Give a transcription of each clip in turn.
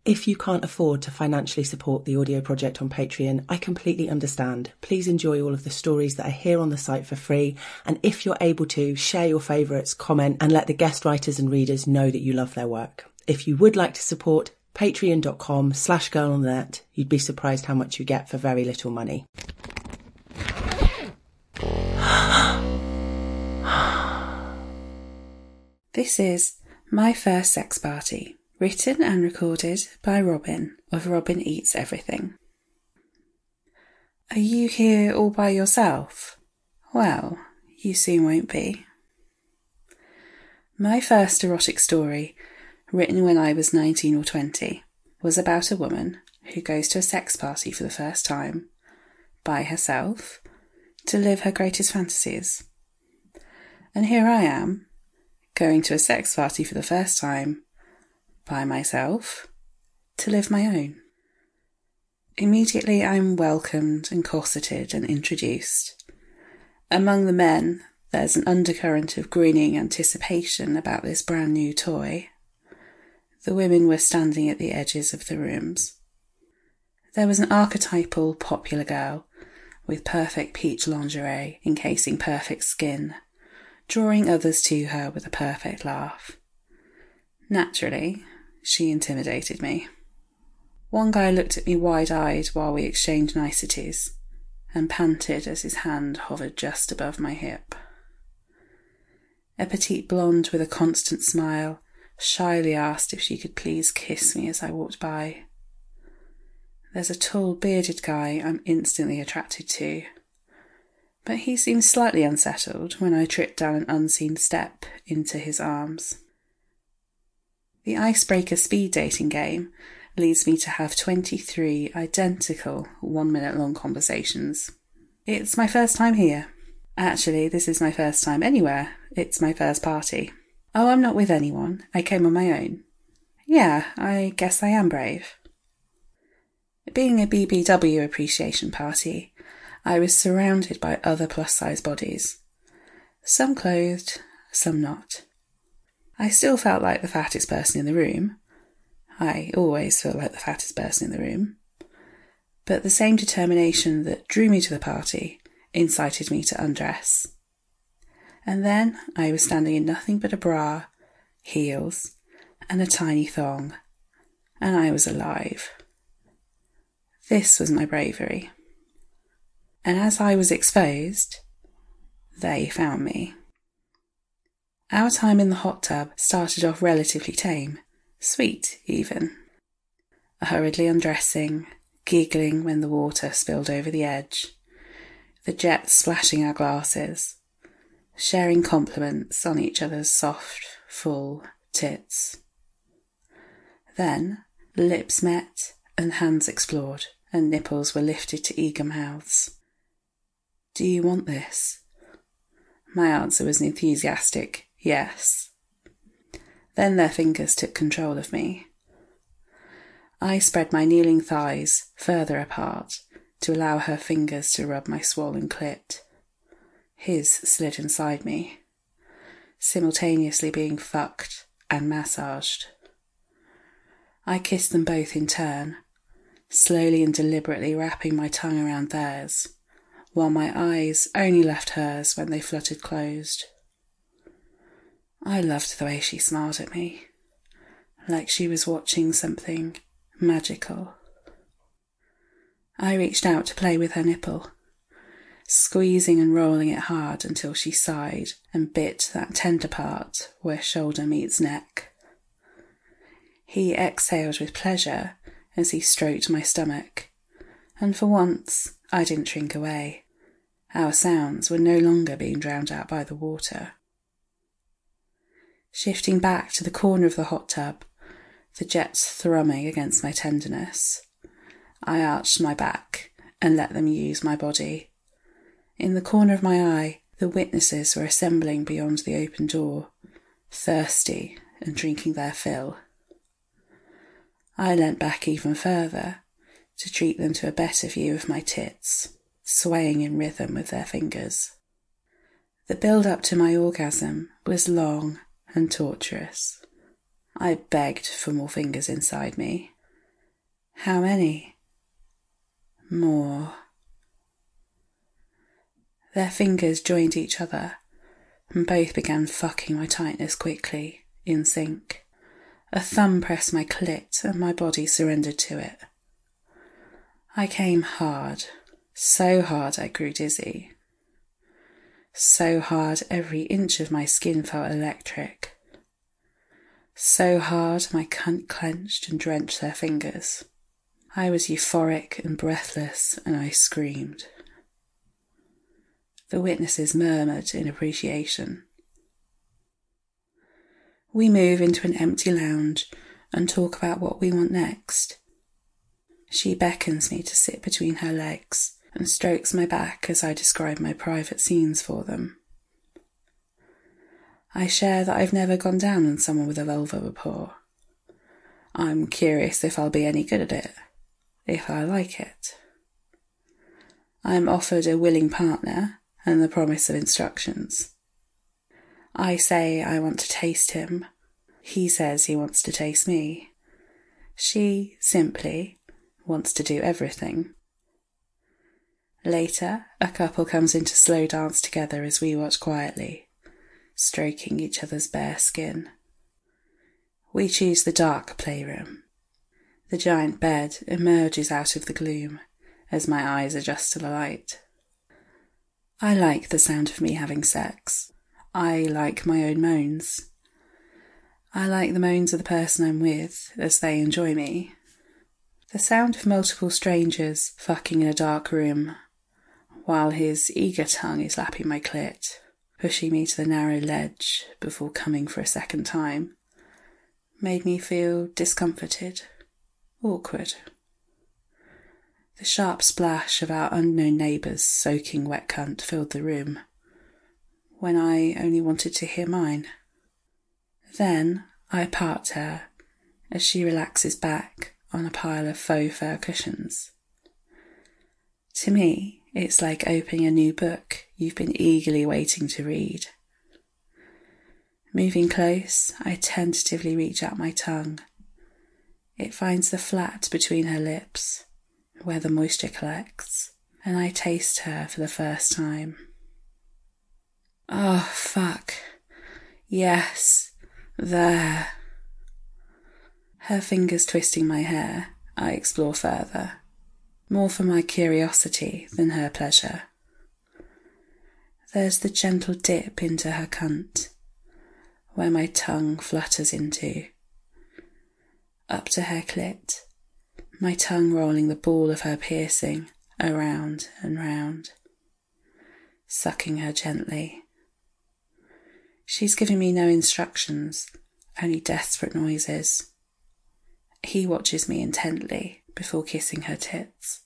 If you can't afford to financially support the audio project on Patreon, I completely understand. Please enjoy all of the stories that are here on the site for free. And if you're able to, share your favourites, comment, and let the guest writers and readers know that you love their work. If you would like to support, patreon.com/girlonthenet. You'd be surprised how much you get for very little money. This is My First Sex Party, written and recorded by Robin of Robin Eats Everything. Are you here all by yourself? Well, you soon won't be. My first erotic story, written when I was 19 or 20, was about a woman who goes to a sex party for the first time, by herself, to live her greatest fantasies. And here I am, going to a sex party for the first time, by myself, to live my own. Immediately I'm welcomed and corseted and introduced. Among the men, there's an undercurrent of grinning anticipation about this brand new toy. The women were standing at the edges of the rooms. There was an archetypal popular girl, with perfect peach lingerie encasing perfect skin, drawing others to her with a perfect laugh. Naturally, she intimidated me. One guy looked at me wide-eyed while we exchanged niceties, and panted as his hand hovered just above my hip. A petite blonde with a constant smile shyly asked if she could please kiss me as I walked by. There's a tall, bearded guy I'm instantly attracted to, but he seemed slightly unsettled when I tripped down an unseen step into his arms. The Icebreaker speed dating game leads me to have 23 identical 1-minute-long conversations. It's my first time here. Actually, this is my first time anywhere. It's my first party. Oh, I'm not with anyone. I came on my own. Yeah, I guess I am brave. Being a BBW appreciation party, I was surrounded by other plus-size bodies. Some clothed, some not. I still felt like the fattest person in the room. I always feel like the fattest person in the room. But the same determination that drew me to the party incited me to undress. And then I was standing in nothing but a bra, heels, and a tiny thong, and I was alive. This was my bravery. And as I was exposed, they found me. Our time in the hot tub started off relatively tame, sweet even. Hurriedly undressing, giggling when the water spilled over the edge, the jets splashing our glasses, sharing compliments on each other's soft, full tits. Then lips met and hands explored, and nipples were lifted to eager mouths. Do you want this? My answer was an enthusiastic yes. Then their fingers took control of me. I spread my kneeling thighs further apart to allow her fingers to rub my swollen clit. His slid inside me, simultaneously being fucked and massaged. I kissed them both in turn, slowly and deliberately wrapping my tongue around theirs, while my eyes only left hers when they fluttered closed. I loved the way she smiled at me, like she was watching something magical. I reached out to play with her nipple, squeezing and rolling it hard until she sighed and bit that tender part where shoulder meets neck. He exhaled with pleasure as he stroked my stomach, and for once I didn't shrink away. Our sounds were no longer being drowned out by the water. Shifting back to the corner of the hot tub, the jets thrumming against my tenderness, I arched my back and let them use my body. In the corner of my eye, the witnesses were assembling beyond the open door, thirsty and drinking their fill. I leant back even further to treat them to a better view of my tits, swaying in rhythm with their fingers. The build-up to my orgasm was long and torturous. I begged for more fingers inside me. How many? More. Their fingers joined each other, and both began fucking my tightness quickly, in sync. A thumb pressed my clit, and my body surrendered to it. I came hard, so hard I grew dizzy. So hard every inch of my skin felt electric. So hard my cunt clenched and drenched their fingers. I was euphoric and breathless, and I screamed. The witnesses murmured in appreciation. We move into an empty lounge and talk about what we want next. She beckons me to sit between her legs and strokes my back as I describe my private scenes for them. I share that I've never gone down on someone with a vulva before. I'm curious if I'll be any good at it, if I like it. I'm offered a willing partner and the promise of instructions. I say I want to taste him. He says he wants to taste me. She simply wants to do everything. Later, a couple comes in to slow dance together as we watch quietly, stroking each other's bare skin. We choose the dark playroom. The giant bed emerges out of the gloom as my eyes adjust to the light. I like the sound of me having sex. I like my own moans. I like the moans of the person I'm with as they enjoy me. The sound of multiple strangers fucking in a dark room, while his eager tongue is lapping my clit, pushing me to the narrow ledge before coming for a second time, made me feel discomforted, awkward. The sharp splash of our unknown neighbour's soaking wet cunt filled the room, when I only wanted to hear mine. Then I part her as she relaxes back on a pile of faux fur cushions. To me, it's like opening a new book you've been eagerly waiting to read. Moving close, I tentatively reach out my tongue. It finds the flat between her lips, where the moisture collects, and I taste her for the first time. Oh, fuck. Yes, there. Her fingers twisting my hair, I explore further, more for my curiosity than her pleasure. There's the gentle dip into her cunt, where my tongue flutters into. Up to her clit, my tongue rolling the ball of her piercing around and round, sucking her gently. She's giving me no instructions, only desperate noises. He watches me intently before kissing her tits.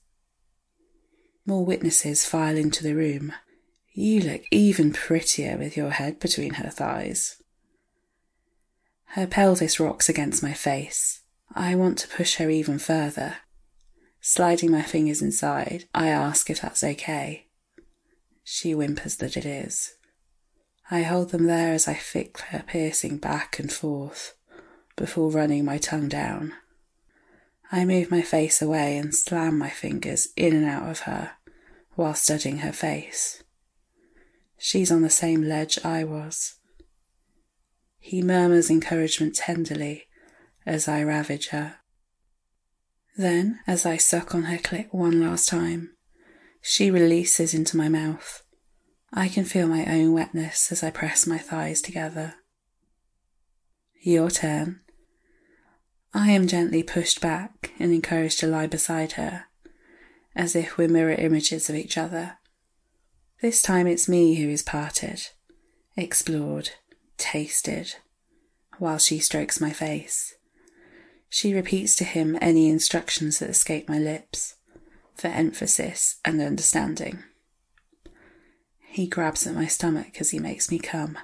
More witnesses file into the room. You look even prettier with your head between her thighs. Her pelvis rocks against my face. I want to push her even further. Sliding my fingers inside, I ask if that's okay. She whimpers that it is. I hold them there as I flick her piercing back and forth, before running my tongue down. I move my face away and slam my fingers in and out of her, while studying her face. She's on the same ledge I was. He murmurs encouragement tenderly as I ravage her. Then, as I suck on her clit one last time, she releases into my mouth. I can feel my own wetness as I press my thighs together. Your turn. I am gently pushed back and encouraged to lie beside her, as if we're mirror images of each other. This time it's me who is parted, explored, tasted, while she strokes my face. She repeats to him any instructions that escape my lips, for emphasis and understanding. He grabs at my stomach as he makes me come.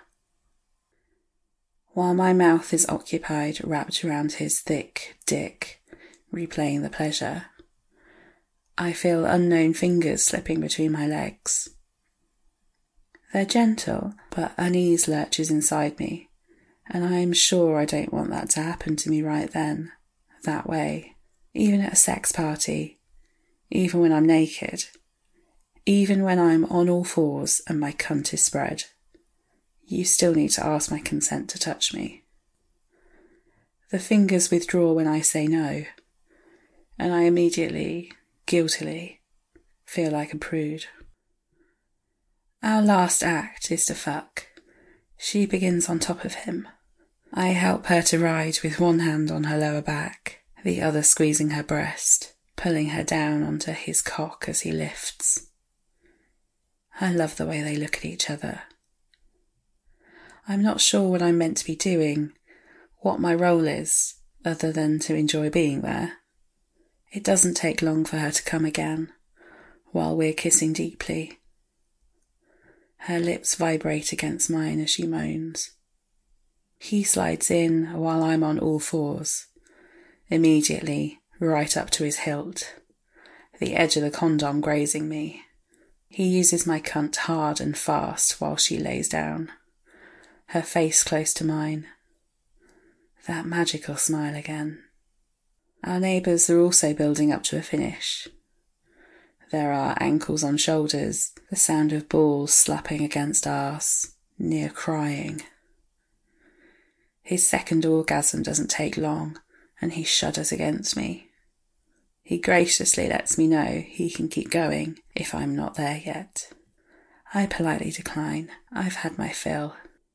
While my mouth is occupied, wrapped around his thick dick, replaying the pleasure, I feel unknown fingers slipping between my legs. They're gentle, but unease lurches inside me, and I am sure I don't want that to happen to me right then, that way. even at a sex party, even when I'm naked, even when I'm on all fours and my cunt is spread. You still need to ask my consent to touch me. The fingers withdraw when I say no, and I immediately, guiltily, feel like a prude. Our last act is to fuck. She begins on top of him. I help her to ride with one hand on her lower back, the other squeezing her breast, pulling her down onto his cock as he lifts. I love the way they look at each other. I'm not sure what I'm meant to be doing, what my role is, other than to enjoy being there. It doesn't take long for her to come again, while we're kissing deeply. Her lips vibrate against mine as she moans. He slides in while I'm on all fours, immediately right up to his hilt, the edge of the condom grazing me. He uses my cunt hard and fast while she lays down, her face close to mine. That magical smile again. Our neighbours are also building up to a finish. There are ankles on shoulders, the sound of balls slapping against arse, near crying. His second orgasm doesn't take long, and he shudders against me. He graciously lets me know he can keep going if I'm not there yet. I politely decline. I've had my fill.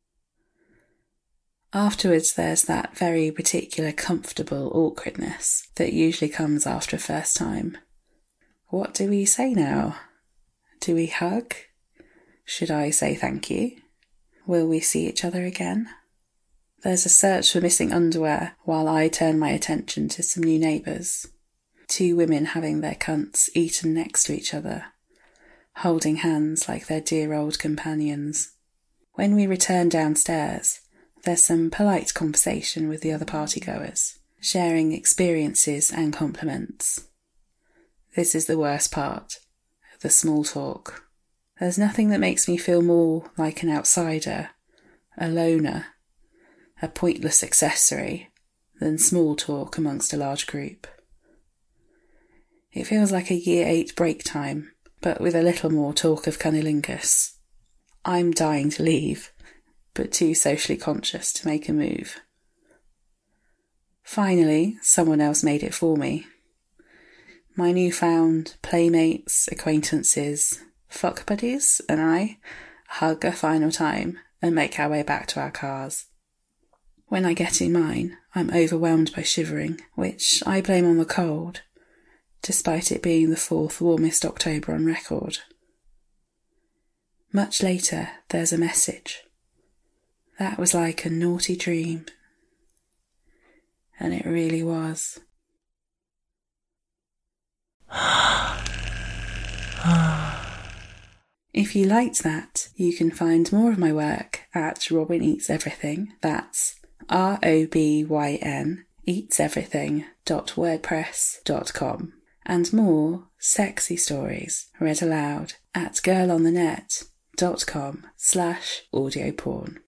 Afterwards there's that very particular comfortable awkwardness that usually comes after a first time. What do we say now? Do we hug? Should I say thank you? Will we see each other again? There's a search for missing underwear while I turn my attention to some new neighbours. 2 women having their cunts eaten next to each other, holding hands like their dear old companions. When we return downstairs, there's some polite conversation with the other partygoers, sharing experiences and compliments. This is the worst part, the small talk. There's nothing that makes me feel more like an outsider, a loner, a pointless accessory, than small talk amongst a large group. It feels like a year 8 break time, but with a little more talk of cunnilingus. I'm dying to leave, but too socially conscious to make a move. Finally, someone else made it for me. My newfound playmates, acquaintances, fuck buddies and I hug a final time and make our way back to our cars. When I get in mine, I'm overwhelmed by shivering, which I blame on the cold, despite it being the 4th warmest October on record. Much later, there's a message. That was like a naughty dream. And it really was. If you liked that, you can find more of my work at Robin Eats Everything. That's ROBYN eatseverything.wordpress.com. And more sexy stories read aloud at girlonthenet.com/audioporn.